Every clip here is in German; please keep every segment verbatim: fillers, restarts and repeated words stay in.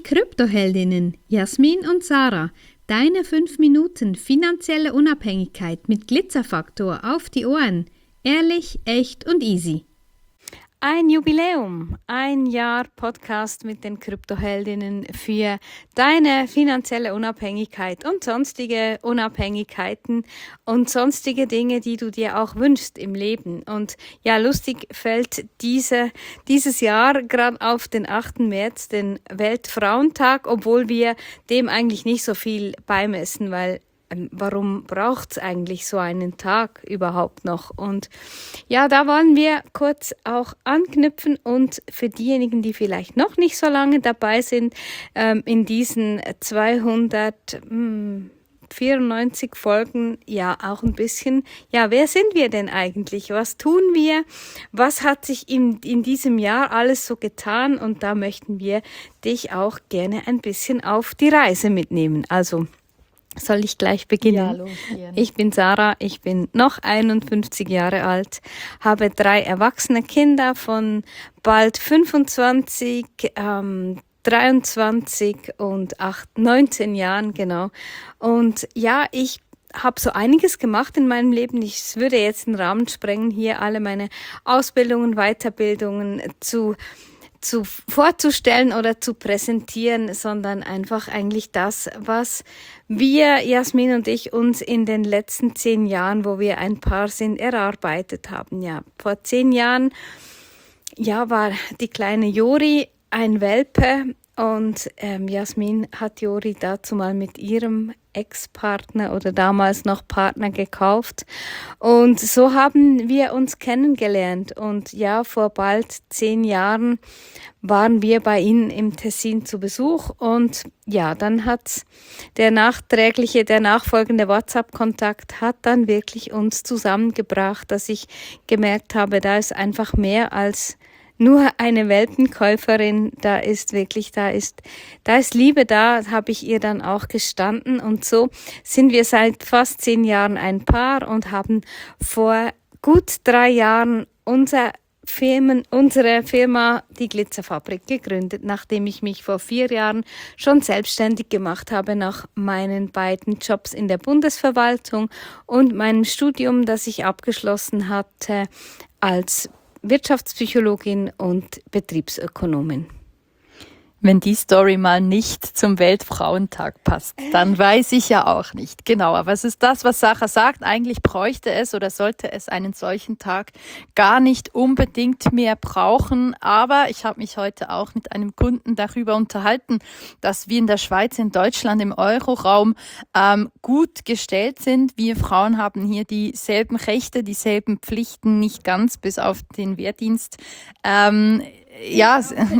Kryptoheldinnen Jasmin und Sarah, deine fünf Minuten finanzielle Unabhängigkeit mit Glitzerfaktor auf die Ohren. Ehrlich, echt und easy. Ein Jubiläum, ein Jahr Podcast mit den Kryptoheldinnen für deine finanzielle Unabhängigkeit und sonstige Unabhängigkeiten und sonstige Dinge, die du dir auch wünschst im Leben. Und ja, lustig fällt diese, dieses Jahr gerade auf den achten März, den Weltfrauentag, obwohl wir dem eigentlich nicht so viel beimessen, weil warum braucht es eigentlich so einen Tag überhaupt noch? Und ja, da wollen wir kurz auch anknüpfen und für diejenigen, die vielleicht noch nicht so lange dabei sind, ähm, in diesen zweihundertvierundneunzig Folgen ja auch ein bisschen, ja, wer sind wir denn eigentlich? Was tun wir? Was hat sich in, in diesem Jahr alles so getan? Und da möchten wir dich auch gerne ein bisschen auf die Reise mitnehmen. Also, soll ich gleich beginnen? Ja, los, ich bin Sarah, ich bin noch einundfünfzig Jahre alt, habe drei erwachsene Kinder von bald fünfundzwanzig, ähm, dreiundzwanzig und acht, neunzehn Jahren, genau. Und ja, ich habe so einiges gemacht in meinem Leben. Ich würde jetzt den Rahmen sprengen, hier alle meine Ausbildungen, Weiterbildungen zu zu vorzustellen oder zu präsentieren, sondern einfach eigentlich das, was wir, Jasmin und ich, uns in den letzten zehn Jahren, wo wir ein Paar sind, erarbeitet haben. Ja, vor zehn Jahren, ja, war die kleine Jori ein Welpe und ähm, Jasmin hat Jori dazu mal mit ihrem Ex-Partner oder damals noch Partner gekauft und so haben wir uns kennengelernt und ja, vor bald zehn Jahren waren wir bei ihnen im Tessin zu Besuch und ja, dann hat der nachträgliche, der nachfolgende WhatsApp-Kontakt hat dann wirklich uns zusammengebracht, dass ich gemerkt habe, da ist einfach mehr als nur eine Welpenkäuferin, da ist wirklich, da ist, da ist Liebe da, habe ich ihr dann auch gestanden und so sind wir seit fast zehn Jahren ein Paar und haben vor gut drei Jahren unser Firmen, unsere Firma, die Glitzerfabrik, gegründet, nachdem ich mich vor vier Jahren schon selbstständig gemacht habe nach meinen beiden Jobs in der Bundesverwaltung und meinem Studium, das ich abgeschlossen hatte als Wirtschaftspsychologin und Betriebsökonomin. Wenn die Story mal nicht zum Weltfrauentag passt, dann weiß ich ja auch nicht. Genau, aber es ist das, was Sarah sagt. Eigentlich bräuchte es oder sollte es einen solchen Tag gar nicht unbedingt mehr brauchen. Aber ich habe mich heute auch mit einem Kunden darüber unterhalten, dass wir in der Schweiz, in Deutschland, im Euroraum ähm, gut gestellt sind. Wir Frauen haben hier dieselben Rechte, dieselben Pflichten, nicht ganz, bis auf den Wehrdienst. Ähm, Ja,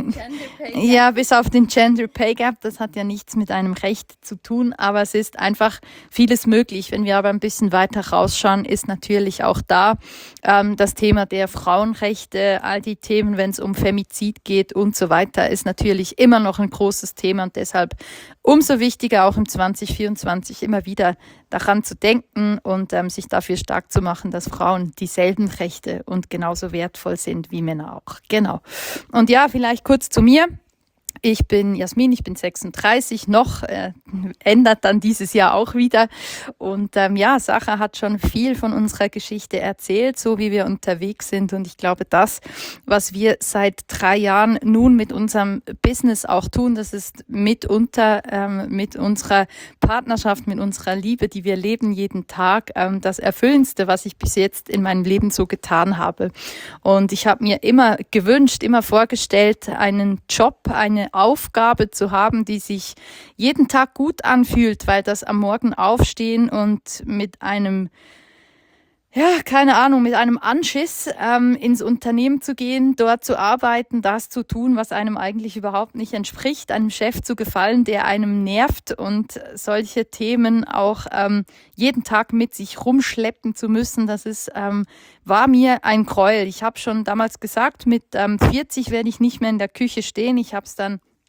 ja, bis auf den Gender Pay Gap, das hat ja nichts mit einem Recht zu tun, aber es ist einfach vieles möglich. Wenn wir aber ein bisschen weiter rausschauen, ist natürlich auch da ähm, das Thema der Frauenrechte, all die Themen, wenn es um Femizid geht und so weiter, ist natürlich immer noch ein großes Thema und deshalb umso wichtiger auch im zwanzig vierundzwanzig immer wieder daran zu denken und ähm, sich dafür stark zu machen, dass Frauen dieselben Rechte und genauso wertvoll sind wie Männer auch. Genau. Und ja, vielleicht kurz zu mir. Ich bin Jasmin, ich bin sechsunddreißig, noch äh, ändert dann dieses Jahr auch wieder. Und ähm, ja, Sarah hat schon viel von unserer Geschichte erzählt, so wie wir unterwegs sind. Und ich glaube, das, was wir seit drei Jahren nun mit unserem Business auch tun, das ist mitunter ähm, mit unserer Partnerschaft, mit unserer Liebe, die wir leben jeden Tag, ähm, das Erfüllendste, was ich bis jetzt in meinem Leben so getan habe. Und ich habe mir immer gewünscht, immer vorgestellt, einen Job, eine Aufgabe zu haben, die sich jeden Tag gut anfühlt, weil das am Morgen aufstehen und mit einem, ja, keine Ahnung, mit einem Anschiss ähm, ins Unternehmen zu gehen, dort zu arbeiten, das zu tun, was einem eigentlich überhaupt nicht entspricht, einem Chef zu gefallen, der einem nervt und solche Themen auch ähm, jeden Tag mit sich rumschleppen zu müssen, das ist, ähm, war mir ein Gräuel. Ich habe schon damals gesagt, mit ähm, vierzig werde ich nicht mehr in der Küche stehen. Ich habe es dann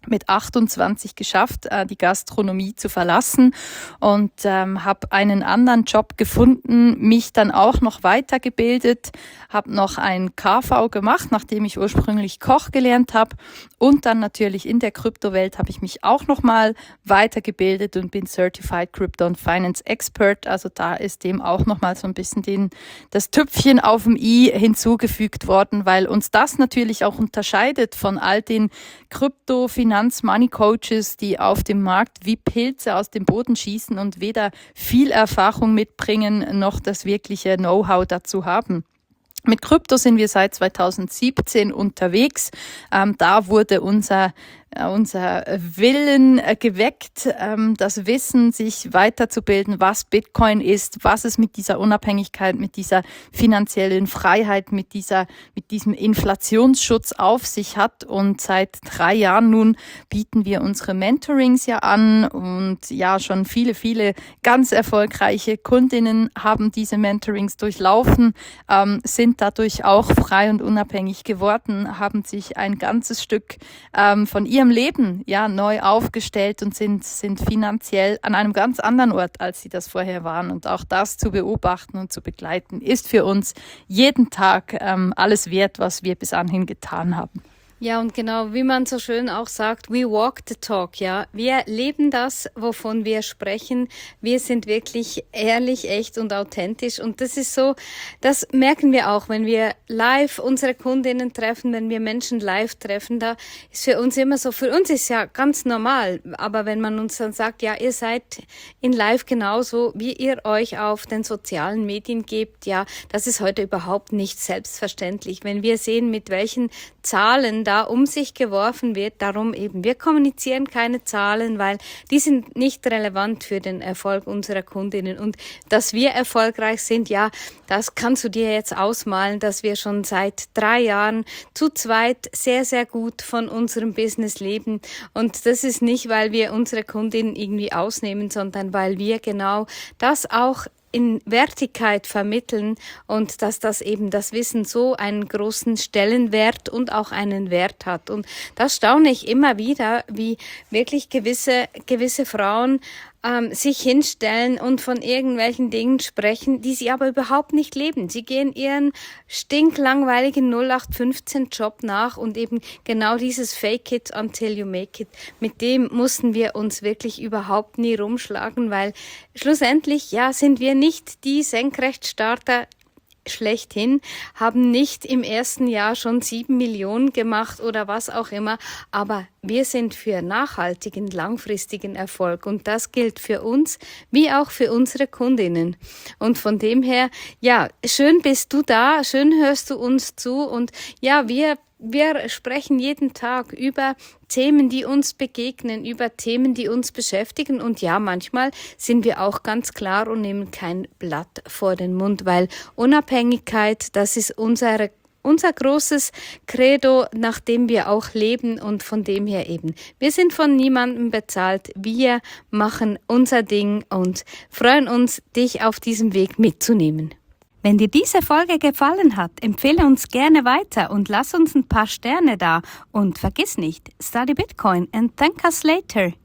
mit achtundzwanzig geschafft, die Gastronomie zu verlassen und ähm, habe einen anderen Job gefunden, mich dann auch noch weitergebildet, habe noch ein K V gemacht, nachdem ich ursprünglich Koch gelernt habe und dann natürlich in der Kryptowelt habe ich mich auch nochmal weitergebildet und bin Certified Crypto and Finance Expert, also da ist dem auch nochmal so ein bisschen den, das Tüpfchen auf dem i hinzugefügt worden, weil uns das natürlich auch unterscheidet von all den Krypto-, Finanz-, Money-Coaches, die auf dem Markt wie Pilze aus dem Boden schießen und weder viel Erfahrung mitbringen, noch das wirkliche Know-how dazu haben. Mit Krypto sind wir seit zweitausendsiebzehn unterwegs. Ähm, da wurde unser unser Willen geweckt, das Wissen, sich weiterzubilden, was Bitcoin ist, was es mit dieser Unabhängigkeit, mit dieser finanziellen Freiheit, mit dieser, mit diesem Inflationsschutz auf sich hat. Und seit drei Jahren nun bieten wir unsere Mentorings ja an und ja, schon viele, viele ganz erfolgreiche Kundinnen haben diese Mentorings durchlaufen, sind dadurch auch frei und unabhängig geworden, haben sich ein ganzes Stück von ihrem Leben ja neu aufgestellt und sind sind finanziell an einem ganz anderen Ort, als sie das vorher waren. Und auch das zu beobachten und zu begleiten, ist für uns jeden Tag ähm, alles wert, was wir bis anhin getan haben. Ja, und genau, wie man so schön auch sagt, we walk the talk, ja. Wir leben das, wovon wir sprechen. Wir sind wirklich ehrlich, echt und authentisch. Und das ist so, das merken wir auch, wenn wir live unsere Kundinnen treffen, wenn wir Menschen live treffen, da ist für uns immer so, für uns ist ja ganz normal. Aber wenn man uns dann sagt, ja, ihr seid in live genauso, wie ihr euch auf den sozialen Medien gebt, ja, das ist heute überhaupt nicht selbstverständlich. Wenn wir sehen, mit welchen Zahlen da um sich geworfen wird, darum eben, wir kommunizieren keine Zahlen, weil die sind nicht relevant für den Erfolg unserer Kundinnen. Und dass wir erfolgreich sind, ja, das kannst du dir jetzt ausmalen, dass wir schon seit drei Jahren zu zweit sehr, sehr gut von unserem Business leben. Und das ist nicht, weil wir unsere Kundinnen irgendwie ausnehmen, sondern weil wir genau das auch in Wertigkeit vermitteln und dass das eben das Wissen so einen großen Stellenwert und auch einen Wert hat. Und das staune ich immer wieder, wie wirklich gewisse, gewisse Frauen ähm, sich hinstellen und von irgendwelchen Dingen sprechen, die sie aber überhaupt nicht leben. Sie gehen ihren stinklangweiligen null acht fünfzehn Job nach und eben genau dieses Fake it until you make it, mit dem mussten wir uns wirklich überhaupt nie rumschlagen, weil schlussendlich, ja, sind wir nicht die Senkrechtstarter schlechthin, haben nicht im ersten Jahr schon sieben Millionen gemacht oder was auch immer, aber wir sind für nachhaltigen, langfristigen Erfolg und das gilt für uns wie auch für unsere Kundinnen. Und von dem her, ja, schön bist du da, schön hörst du uns zu und ja, wir Wir sprechen jeden Tag über Themen, die uns begegnen, über Themen, die uns beschäftigen. Und ja, manchmal sind wir auch ganz klar und nehmen kein Blatt vor den Mund, weil Unabhängigkeit, das ist unsere Unser großes Credo, nach dem wir auch leben und von dem her eben. Wir sind von niemandem bezahlt. Wir machen unser Ding und freuen uns, dich auf diesem Weg mitzunehmen. Wenn dir diese Folge gefallen hat, empfehle uns gerne weiter und lass uns ein paar Sterne da. Und vergiss nicht, study Bitcoin and thank us later.